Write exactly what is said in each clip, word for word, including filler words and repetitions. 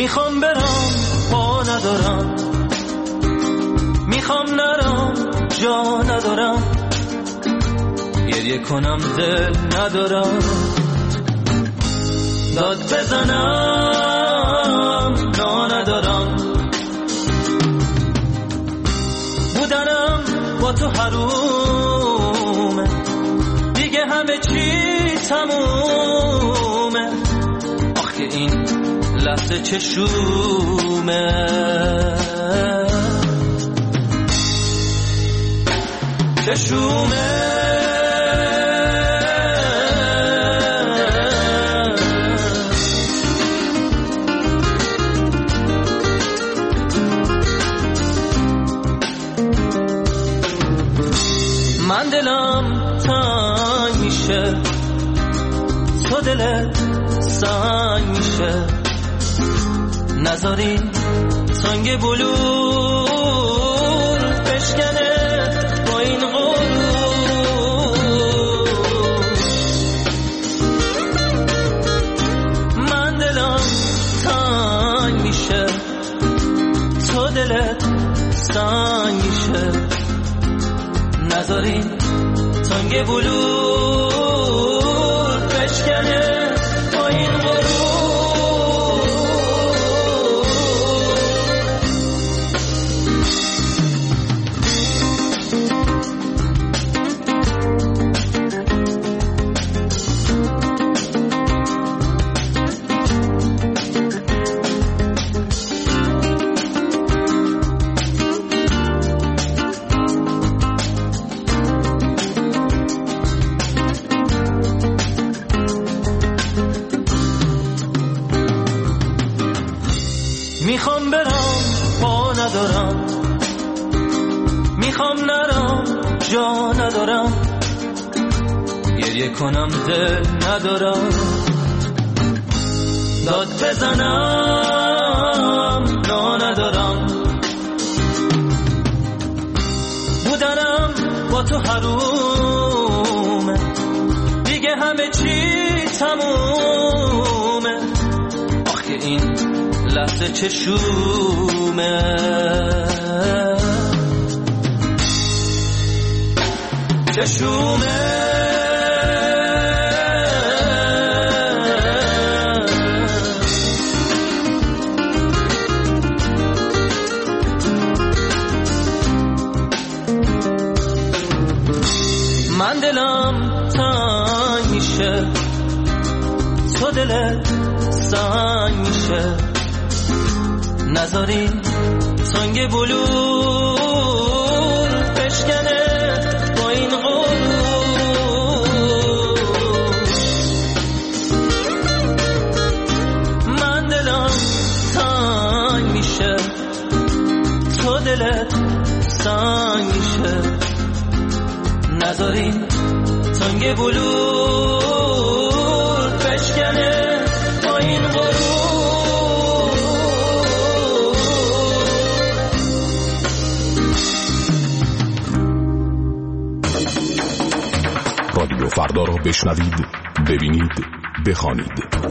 میخوام برم پا ندارم، میخوام نرم جا ندارم، گریه کنم دل ندارم، داد بزنم نا ندارم، بودنم با تو حرومه، دیگه همه چی تمومه، آخه این لحظه چشومه چشومه من دلم تنگ میشه، تو دلت سنگ میشه، نذاری سنگ بلور بشکنه با این غرور. من دلم تنگ میشه، تو دلت سنگ میشه، نذاری سنگ بلور بشکنه با این غرور. میخوام برم پا ندارم، میخوام نرم جا ندارم، گریه کنم دل ندارم، داد بزنم نا ندارم، بودنم با تو حرومه، دیگه همه چی تمومه، آخه این لحظه چشومه چشومه من دلم تنگ میشه، تو دلت سنگ میشه، نذاری سنگ بلور بشکنه با این غرور. من دلم تنگ میشه، تو دلت سنگ میشه، نذاری سنگ بلور بشکنه با این غرور. رادیو فردا را بشنوید، ببینید، بخوانید.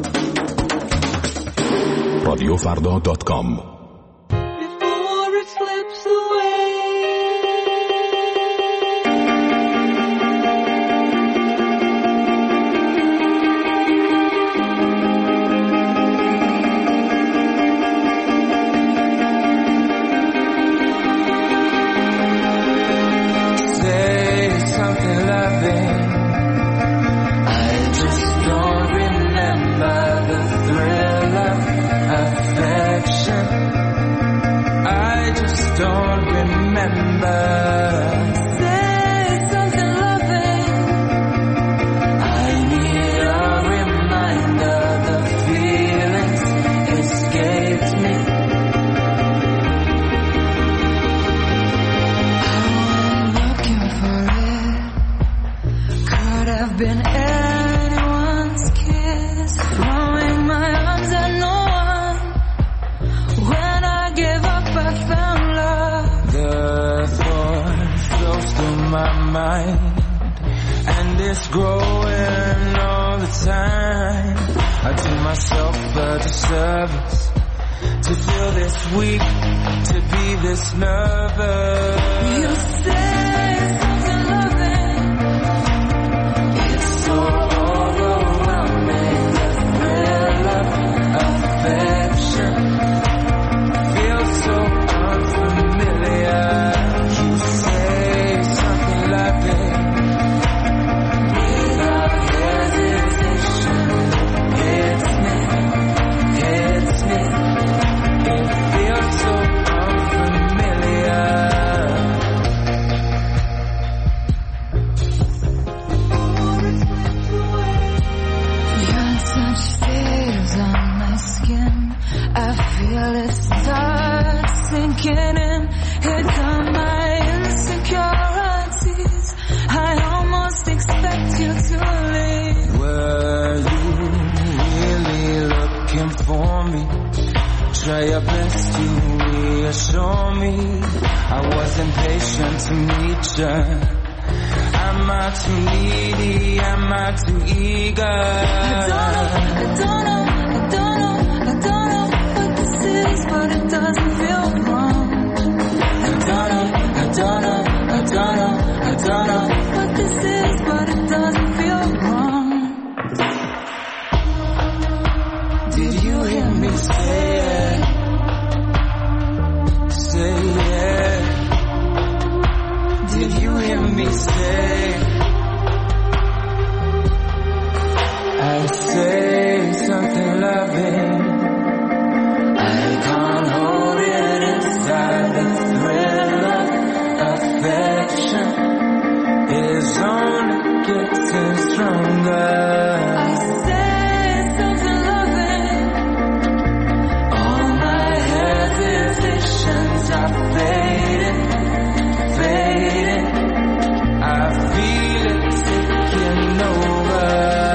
رادیو فردا دات کام. Growing all the time, I do myself a disservice to feel this weak, to be this nervous. You say something loving, it's so overwhelming. The thrill of affection feels so unfamiliar. You say something loving without hesitation. It's me, it's me. It feels so unfamiliar. Your touch feels on my skin. I feel it start sinking in. Here come my insecurities. I almost expect you to leave. Were you really looking for me? Try your best to reassure me. I was impatient to meet you. Am I too needy? Am I too eager? I don't know, I don't know, I don't know, I don't know what this is, but it doesn't feel wrong. I don't know, I don't know, I don't know, I don't know what this is, but it doesn't feel wrong. Did you hear me say it? Say it. Did you hear me say? I say something loving. I can't hold it inside. The thrill of affection is only getting stronger. I say something loving. All my hesitations are fading, fading. I feel it taking over.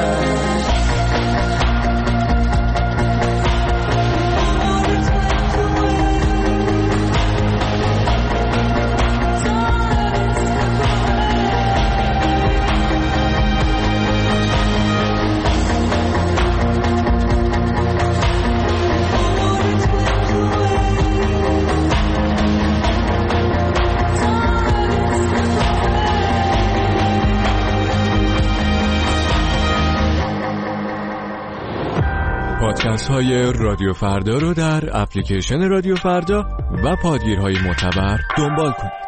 پادکست های رادیو فردا رو در اپلیکیشن رادیو فردا و پادگیرهای معتبر دنبال کنید.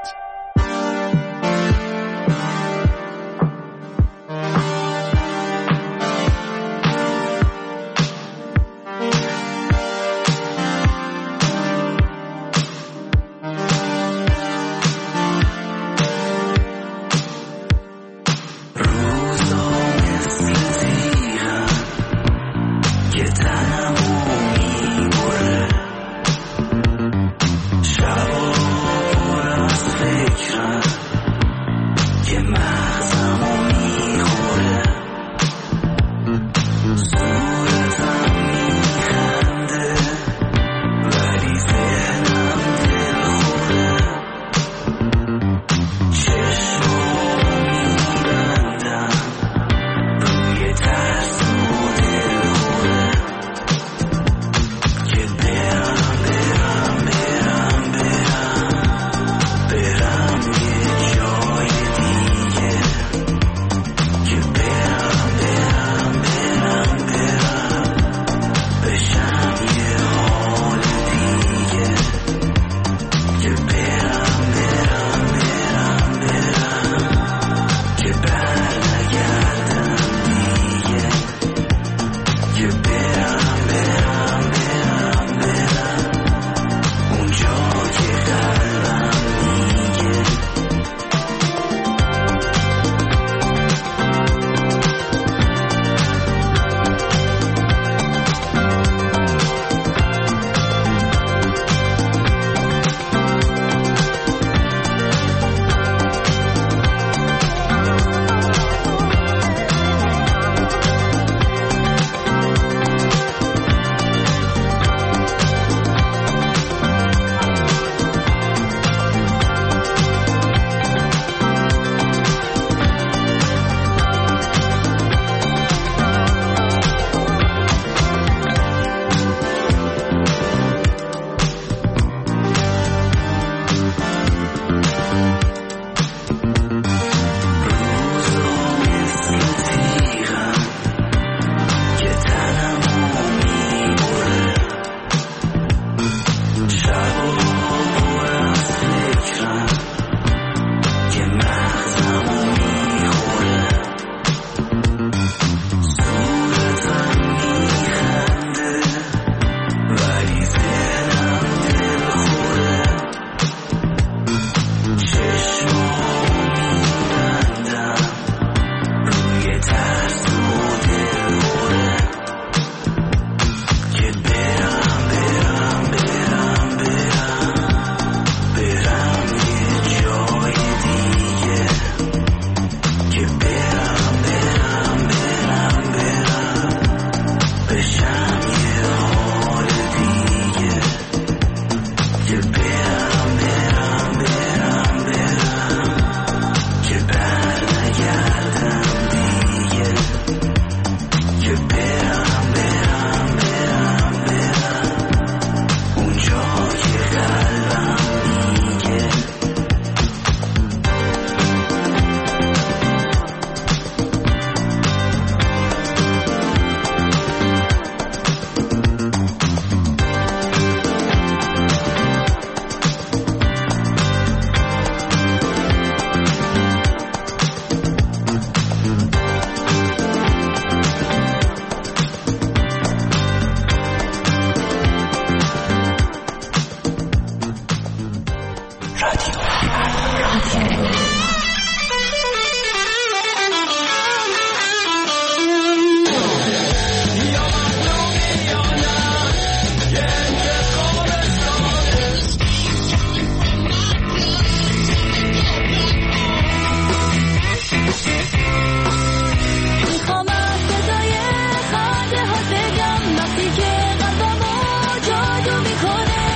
بهت بگم وقتی که قلبمو جادو میکنه.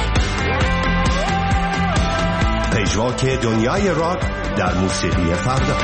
پژواک دنیای راک در موسیقی فردا.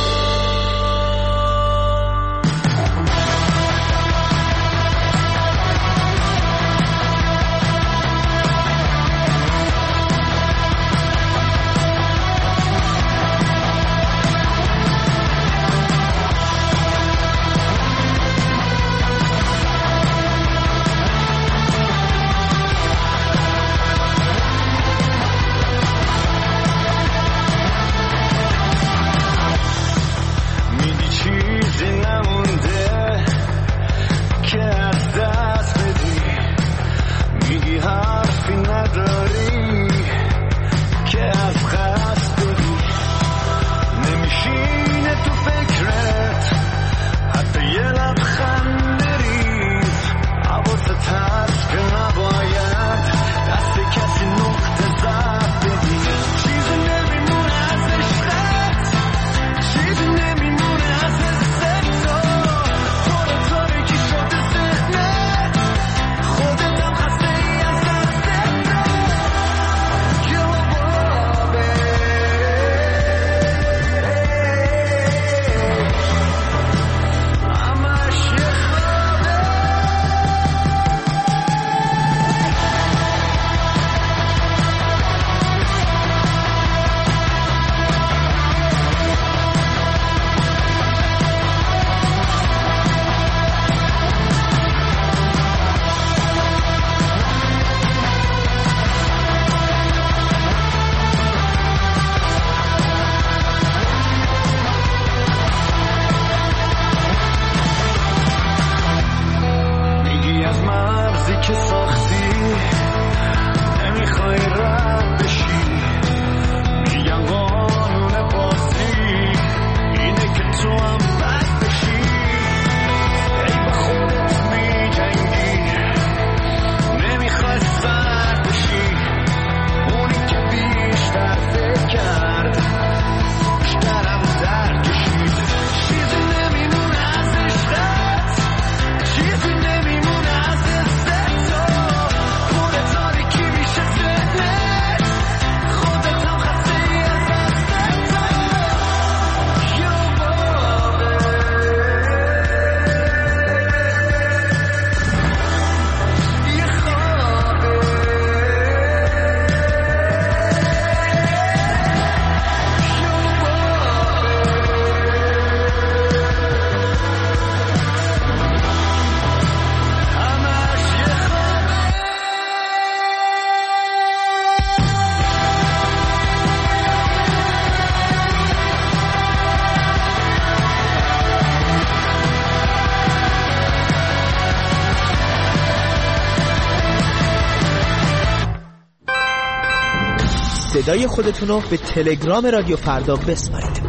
صدای خودتون رو به تلگرام رادیو فردا بسپارید.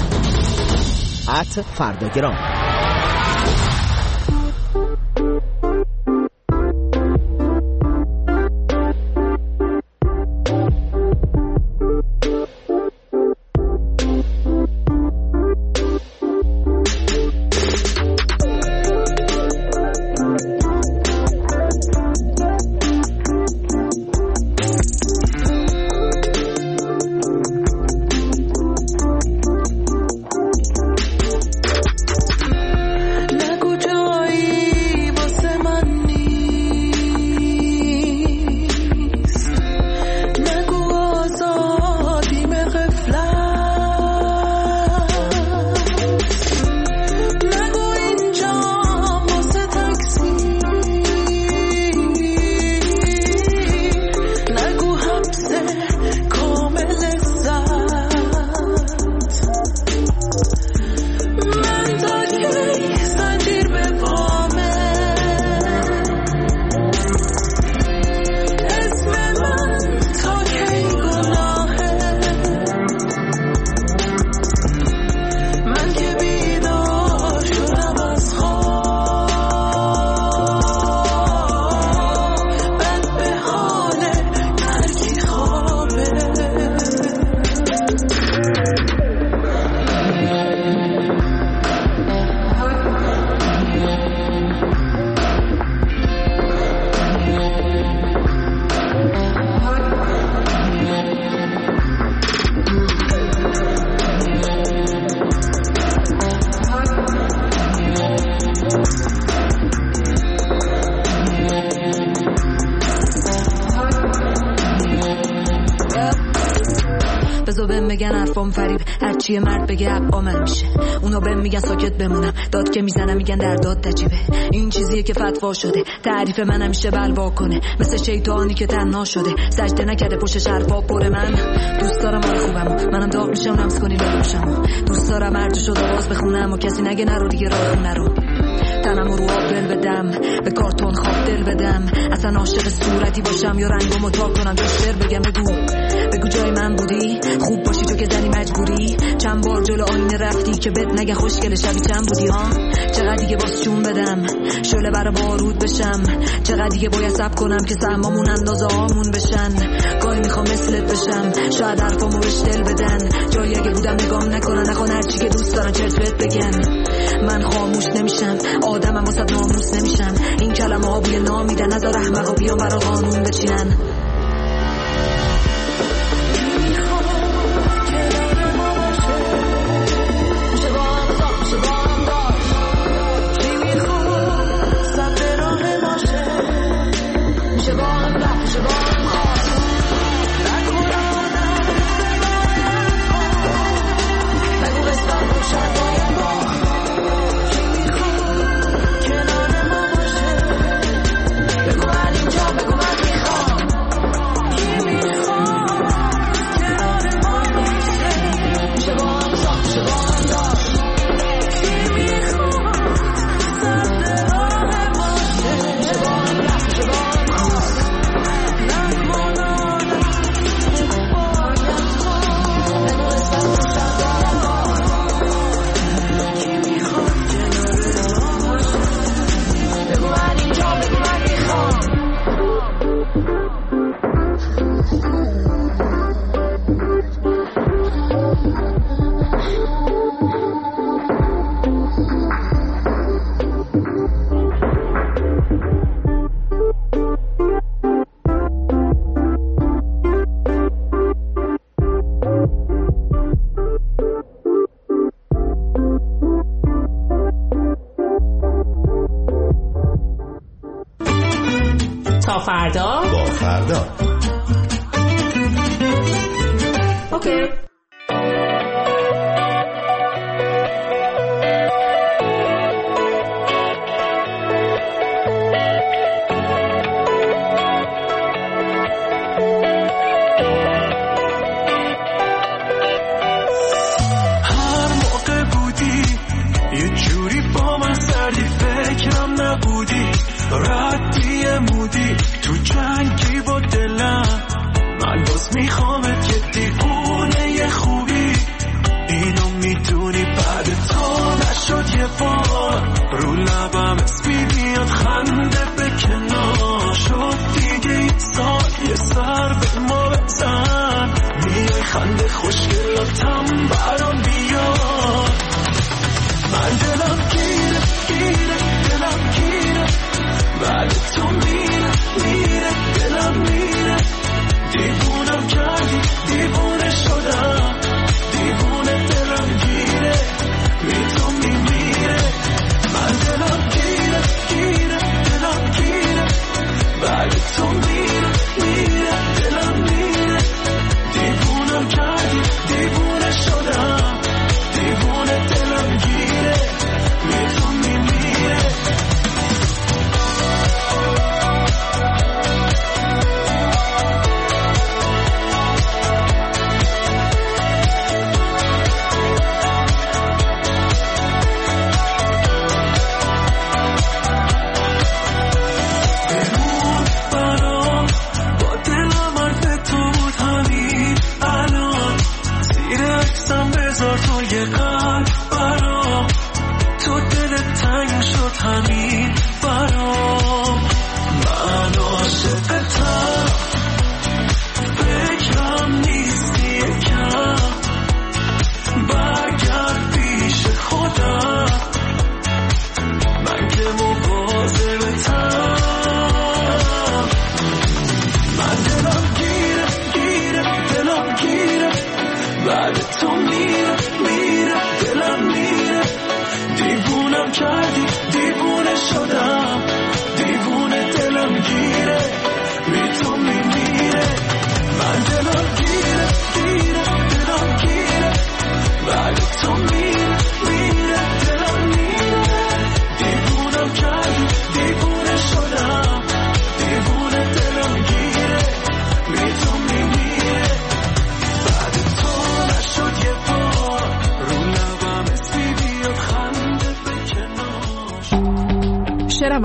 ات فرداگرام. بگن حرفام فریب، هرچی مرد بگه حقا من میشه. اونا بهم میگن ساکت بمونم، داد که میزنم میگن در داد تجیبه. این چیزیه که فتوا شده، تعریف من همیشه بلوا کنه، مثل شیطانی که تنها شده، سجده نکرده پشت حرفا پر. من دوست دارم حال خوبم، منم داغ میشم نمس کنی لالوشم. دوست دارم هر جو شد آواز بخونم و کسی نگه نرو دیگه راه خونه رو. تنم رو آب دل بدم، به کارتون خواب دل بدم، اصلا عاشق صورتی باشم یا رنگو متا کنم. جشتر بگم بگو بگو جای من بودی، خوب باشی تو که زنی مجبوری. چند بار جلو آینه رفتی که بد نگه خوشگل شبی چند بودی ها. چقدر دیگه باز چون بدم شعله برا بارود بشم، چقدر دیگه باید صبر کنم که سهمامون اندازه هامون بشن. گاهی میخوام مثلت بشم، شاید حرفامو بهش دل بدن، جایی اگه بودم نگام نکنن، نخوان هرچی که دوست دارن چرت بهت بگن. من خاموش نمیشم، آدمم واسه ناموس نمیشم. این کلمه ها بوی نام میدن، نذار احمقا بیان برا قانون بچینن. تا فردا با فردا. اوکی. هر موقع بودی یه جوری با من سردی، فکرم نبودی، ردی مودی تو جنگی با دلم. من باز میخوامت یه دیوونه خوبی، اینو میدونی بعد تو نشد یه بار. رو لبم اسمی میاد خنده به کنار، شد دیگه این سال یه سر به ما بزن. میای خنده خوشگلاتم برام بیار. من دلم گیره گیره دلم گیره، بعد تو میره میره دلم میره. دیوونم کردی دیوونه شدم، دیوونه دلم گیره بی تو میمیره. من دلم گیره گیره دلم گیره، بعد تو میره میره دلم میره. دیوونم کردی دیوونه شدم، دیوونه دلم گیره بی تو میمیره. بمون برام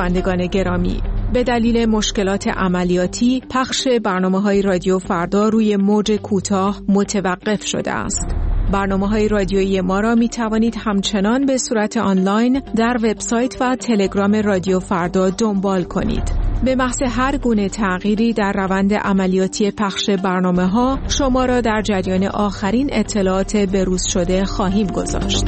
شنوندگان گرامی، به دلیل مشکلات عملیاتی پخش برنامه‌های رادیو فردا روی موج کوتاه متوقف شده است. برنامه‌های رادیویی ما را می توانید همچنان به صورت آنلاین در وبسایت و تلگرام رادیو فردا دنبال کنید. به محض هر گونه تغییری در روند عملیاتی پخش برنامه‌ها شما را در جریان آخرین اطلاعات بروز شده خواهیم گذاشت.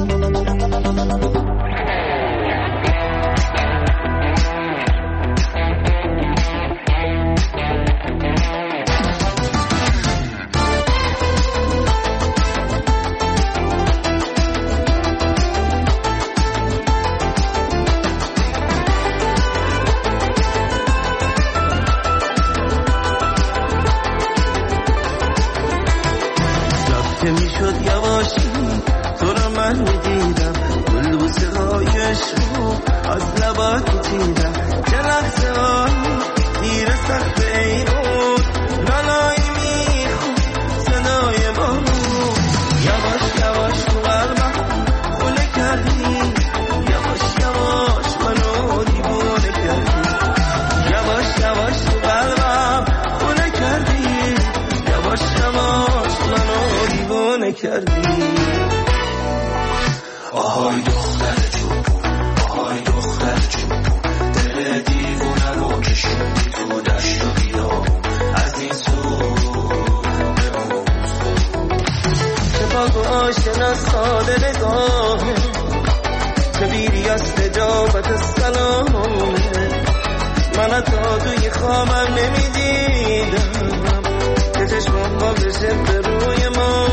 آهای دختر چوبون، آهای دختر چوبون، دل دیوونه رو کشوندی تو دشت و بیابون، از این سو به اون سو. چه پاک و آشنا ساده نگاهه، چه بیری از تجابت سلامه، من تا توی خوابم نمیدیدم که چشمم با بشه به روی ما.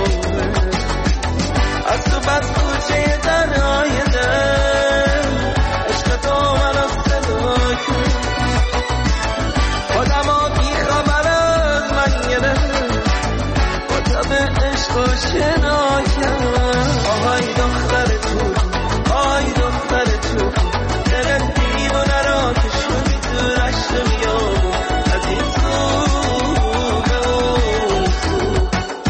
از تو بس کوچه تنهای دل، عشق تو من از صدا کن، خودم ها بی خبر از من گرفت، با تب عشق و شنا کرد. آهای دختر تو، آهای دختر تو، دل دیوانه را کشوندی تو رشت بیابون، از این سو به اون سو.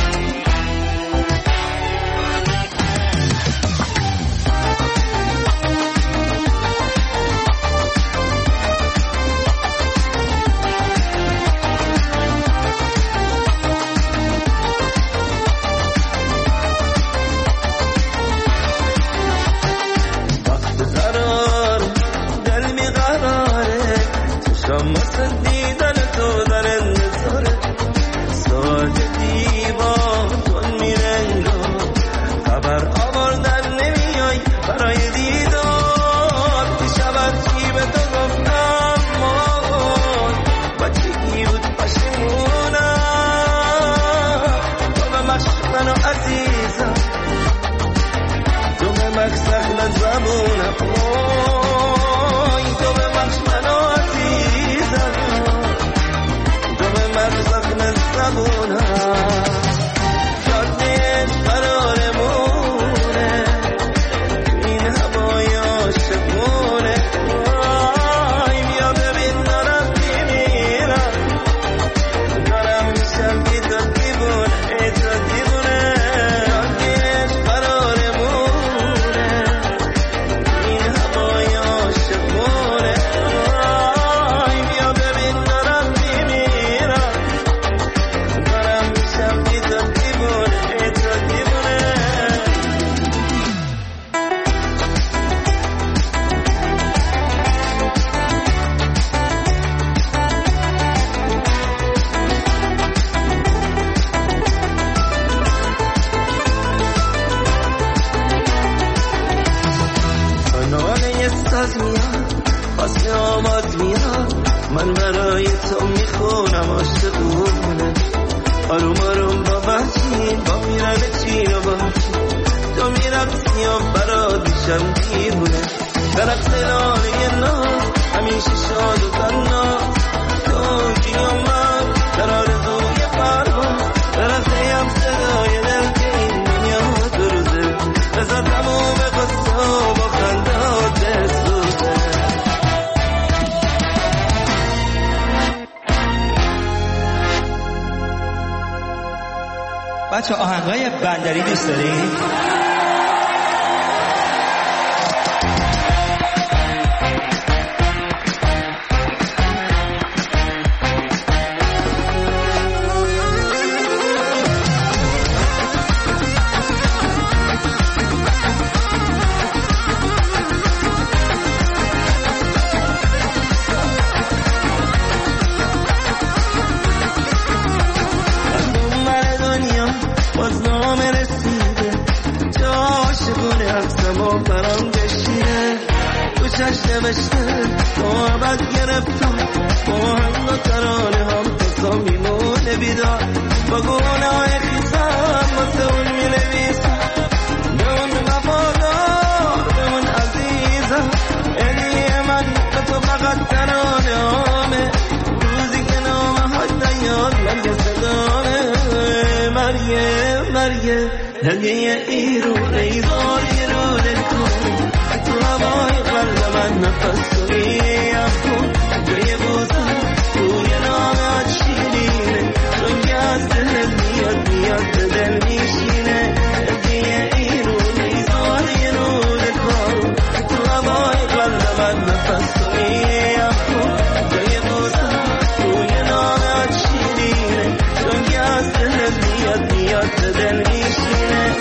بچه آهنگای بندری دوست دارید؟ نوشته محبت گرفتم با هنگ و ترانه هم تا میمونه بیدار با گونه های خیزم واسه اون می نویسم به اون وفادار به اون عزیزم یعنی من به تو فقط ترانه همه روزی که نامه های نیاد مرگ صدامه مرگه مرگه هنگه ایرون ایزار ایرون کن تو هوای قلب من نفس کنیم کن جای بوزم توی نامه شیرینه چون که از دل میاد میاد به دل میشینه هنگه ایرون ایزار ایرون کن تو هوای قلب من نفس کنیم کن جای بوزم توی نامه شیرینه چون که از دل میاد میاد به دل میشینه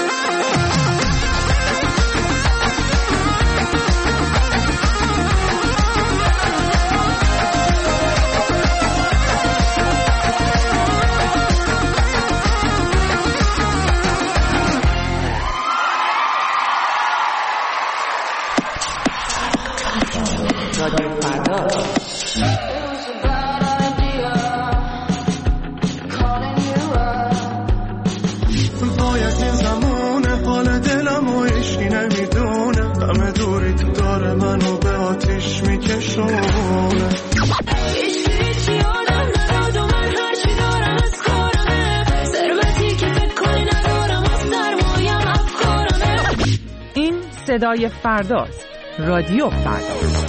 صدای فرداست. رادیو فردا.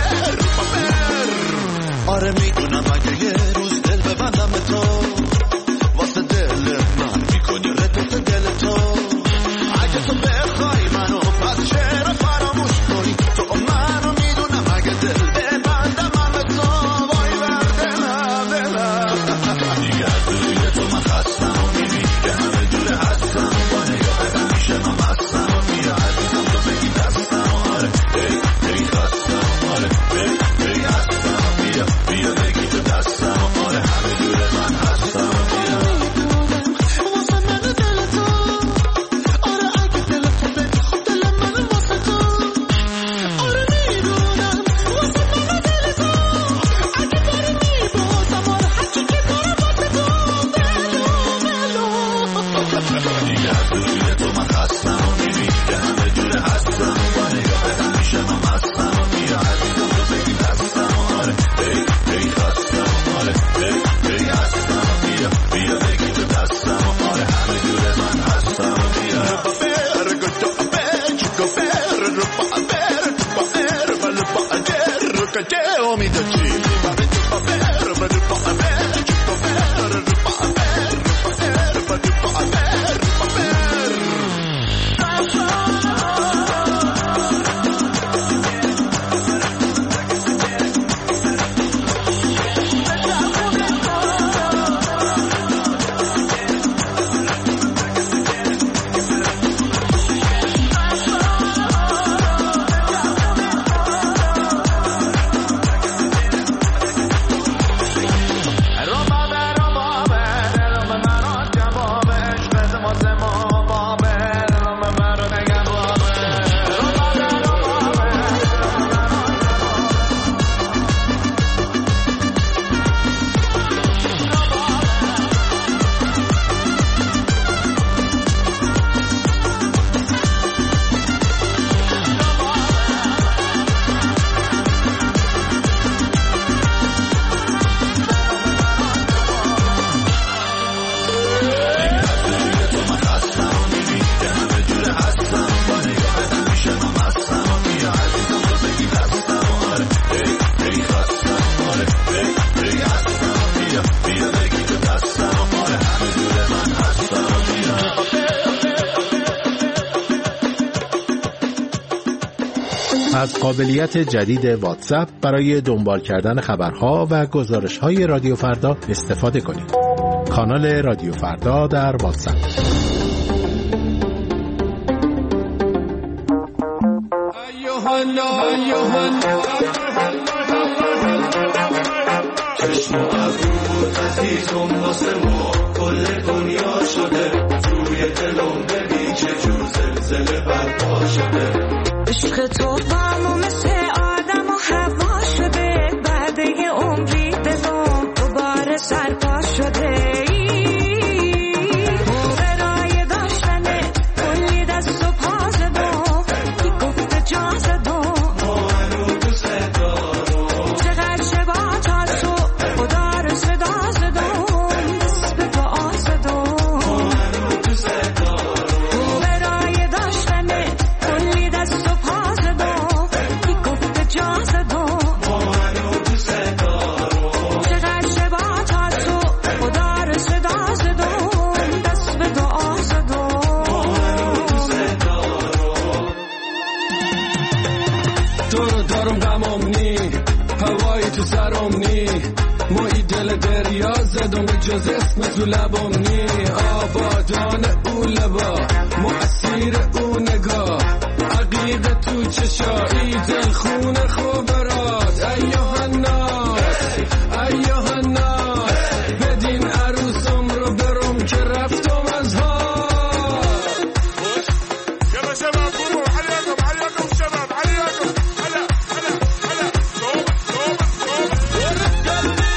آره میدونم اگه یه روز دل ببندم به تو از قابلیت جدید واتساپ برای دنبال کردن خبرها و گزارش‌های رادیو فردا استفاده کنید. کانال رادیو فردا در واتساپ. چشم و ابرود عزیزم واسه ما کل دنیا شده، توی دلم ببین چه جور زلزله برپا شده. عشق تو با مثل آدم و هوا شده، بعد یه عمری دلم دوباره سرپا شده. برای داشتن کلی دست و پا زدم، کی گفته جا زدم ما هنو دوست دارم. چقدر شبا تا تو خدا رو صدا زدم، دست به دعا زدم ما هنو دوست دارم. برای داشتن کلی دست و پا زدم، کی گفته جا زدم ما هنو دوست دارم. چقدر شبا تا تو خدا رو صدا زدم، دست به دعا زدم ما هنو دوست دارم. تو رو دارم غمم نی، هوایی تو سرم نی، مایی دل دریا زدم به جز اسم تو لبم نی. آبادان او لبا مؤثیر او نگاه، عقیق تو چشایی دل خون خوبرات. ایوه الناس ایوه الناس، بدین عروسم رو برم که رفتم از ها. يلا شباب قوموا عليكم عليكم شباب عليكم. هلا هلا هلا توبة توبة توبة ورد قلبي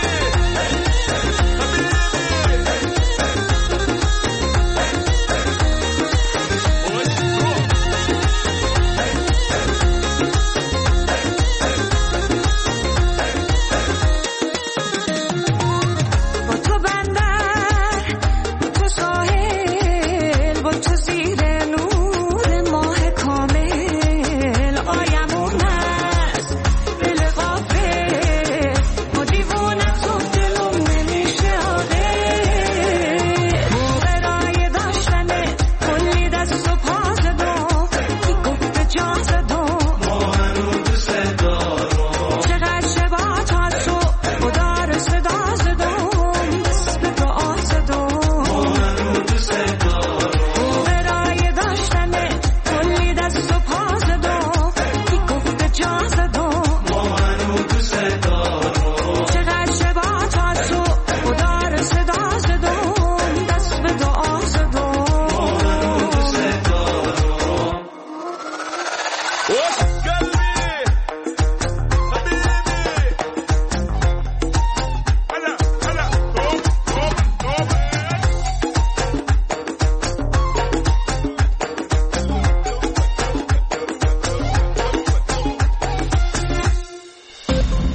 حبيبي.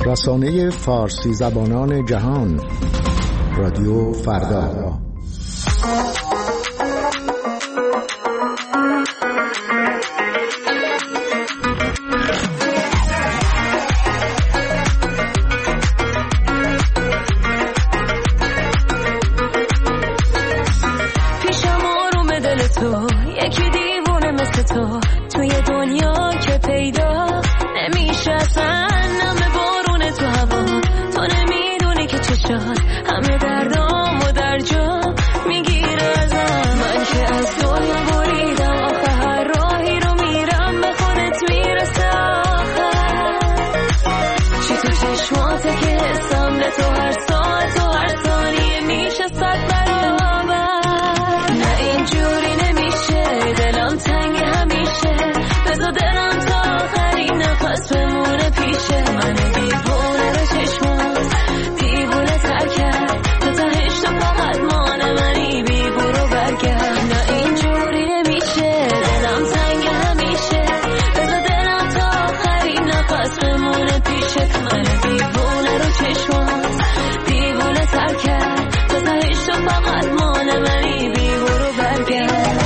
رسانه فارسی زبانان جهان، رادیو فردا. پیشم آروم دل تو، یکی دیوونه مثل تو توی دنیا که پیدا نمیشه اصلا. نم بارون تو هوا، تو نمیدونی که چشات همه دردام و در جا میگیره ازم. من که از دنیا بریدم آخه هر راهی رو میرم به خودت میرسه آخر. چی تو چشماته که حسم به تو هر ساعت و هر ثانیه میشه صد برابر. نه اینجوری نمیشه، دلم تنگ همیشه، بذار دلم تا آخرین نفس بمونه پیشه. من دیوونه رو چشمات دیوونه تر کرد، تو تهش تو فقط مانه منی بی برو برگرد. نه اینجوری نمیشه، دلم تنگ همیشه، بذار دلم تا آخرین نفس بمونه پیشه. من دیوونه رو چشمات دیوونه تر کرد، تو تهش تو فقط مانه منی بی برو برگرد.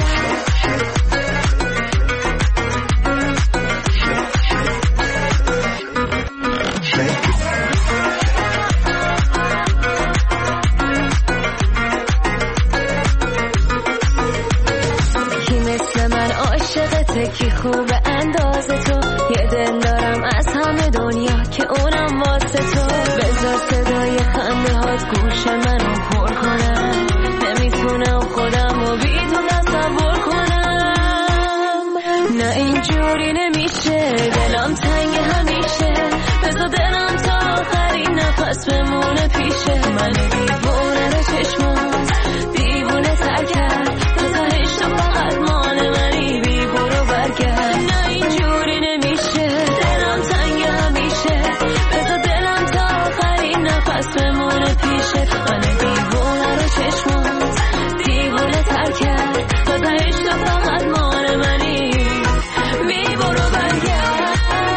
کی خوب اندازه تو، یه دل دارم از همه دنیا که اونم واسه تو. بذار صدای خنده هات گوش منو پر کنم، نمیتونم خودم رو بیدون تصور کنم. نه اینجوری نمیشه، دلم تنگ همیشه، بذار دلم تا آخرین نفس بمونه پیشه. من دیوونه رو چشمات دیوونه تر کرد، تو تهش تو فقط مانه منی بی برو برگرد. نه اینجوری نمیشه، دلم تنگ همیشه، بذار دلم تا آخرین نفس بمونه پیشه. من دیوونه رو چشمات دیوونه تر کرد، تو تهش تو فقط مانه منی بی برو برگرد.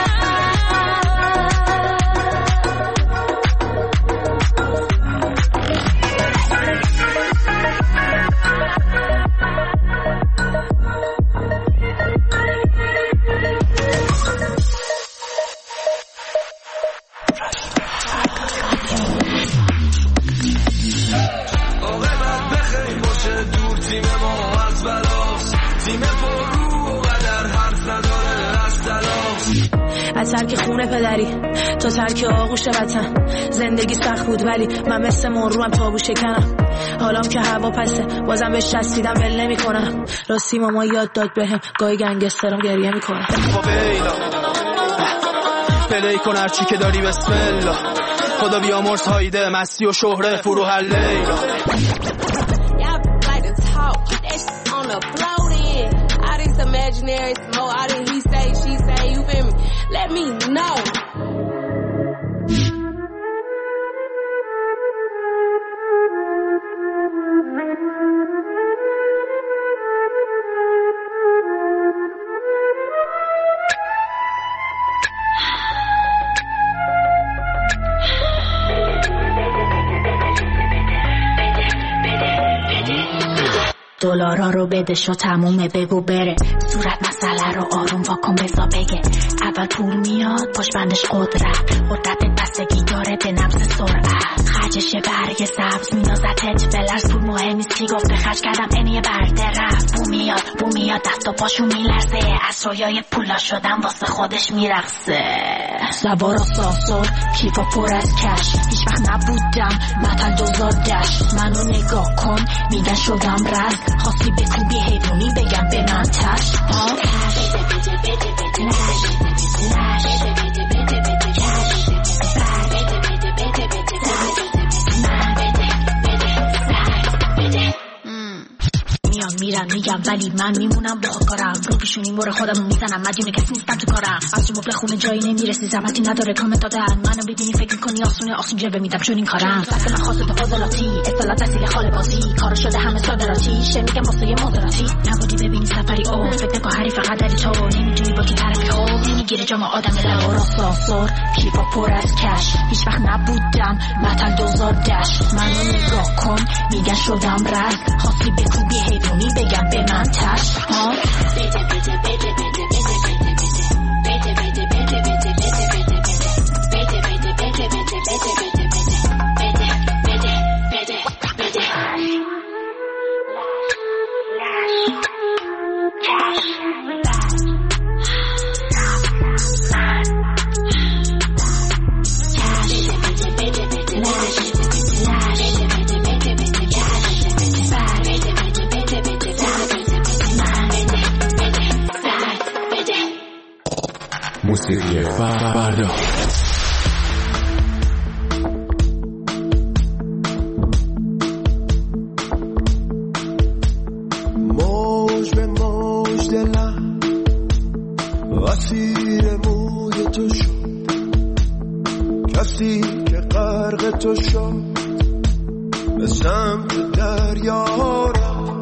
از ترک خونه پدری تا ترک آغوش وطن، زندگی سخت بود ولی من مثل مرو هم تابو شکنم. حالام که هوا پسه بازم بهش چسبیدم ول نمی کنم. راستی ماما یاد داد بهم گاهی گنگسترم گریه میکنه. پلی کن هرچی که داری بسم الله، خدا بیامرز هایده مستی و شهره فرو هر لیلا. Imaginary smoke, I didn't he say, she say, you feel me? Let me know. دلارا رو بده شو تمومه بگو بره، صورت مسئله رو آروم واکن بزا بگه. اول پول میاد پشت بندش قدرت، قدرت بستگی داره به نبض سرعت. خرجش برگ سبز مینازتت بلرز، پول مهم نیست کی گفته خرج کردم اینیه برده رفت. بو میاد بو میاد دست و پاشو میلرزه، از رویای پولا شدم واسه خودش میرقصه. لبارا ساسور کیفا پر از کش، هیچ وقت نبودم متن دوزار دشت. منو نگاه کن میگن شدم رز، خواستی بکوبی حیوانی بگم به من تش. ها کش بده بده بده کش کش بده بده بده کش بده بده بده بده من بده بده بده. میام میرم میگم ولی من میمونم با کارم، رو پیشونی مور خودمو میزنم، مدیونه کسی نیستم تو کارم. از تو مبل خونه جایی نمیرسی، زحمتی نداره کامل دادن. منو ببینی فکر میکنی آسونه، آسون جبه میدم چون این کارم. فصل من خاصه تو فاضلاتی، اصطلاح تحصیل خاله بازی، کارو شده همه صادراتی. شه میگم واسه مدراتی، نبودی ببینی سفری او، فکر نکن حریف قدری تو، نمیدونی با کی طرفی او. نمیگیره یه جام آدم لبارا سانسور کیفا پر از کش هیچ وقت نبودم متل دوزار دشت منو نگاه کن میگن شدم رد خواستی بکوبی حیوانی بگم به من تش ها بده بده بده بده بده بده بده بده بده بده بده بده موسیقی فردا موج به موج دلم اسیر موی تو شد کسی که غرق تو شد به سمت دریا رفت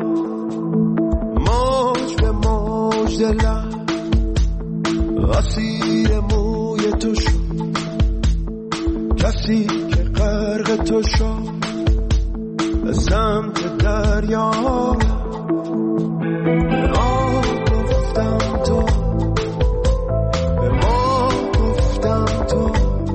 موج به موج دلم اسیر موی تو شد کسی که غرق تو شد به سمت دریا به آن گفتم تو به ما گفتم تو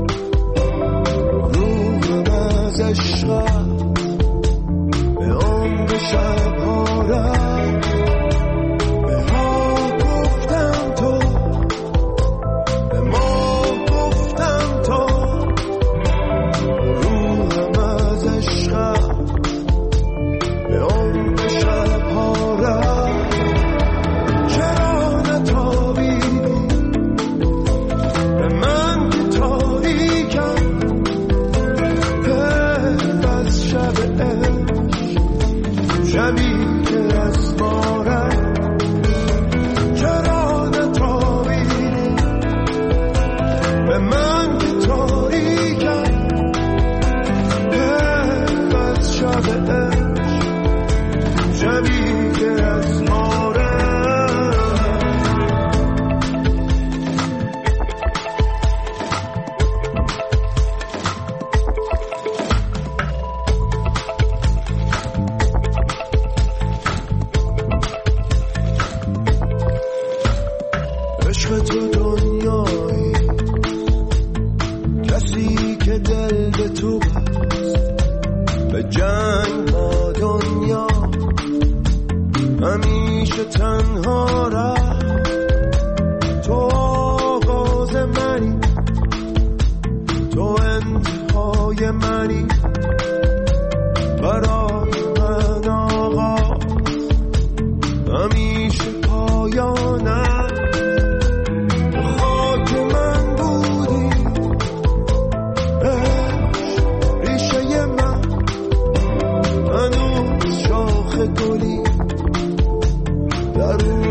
روحم از عشقت به عمر شبها رفت به ها گفتم تو به ما گفتم تو روحم از عشقت به عمر شبها رفت چرا نتابیدی به من که تاریکم حیف از شب عشق شبی که از ما رفت چرا نتابیدی به من که تاریکم حیف از شب عشق شبی که از ما رفت عشق تو دنیایی کسی که دل به تو بست به جنگ با دنیا همیشه تنها رفت تو آغاز منی تو انتهای منی برای من آغاز همیشه پایانم خاک من بودی عشق ریشه من هنوز شاخ گلی درون